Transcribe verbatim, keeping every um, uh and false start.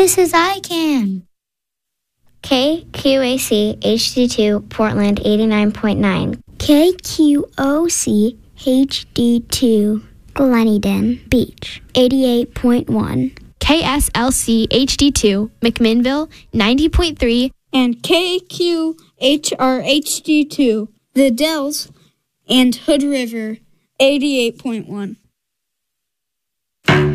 This is I C A N. K Q A C H D two Portland eighty-nine point nine. K Q O C H D two Gleneden Beach eighty-eight point one. K S L C H D two McMinnville ninety point three. And K Q H R H D two The Dells and Hood River eighty-eight point one.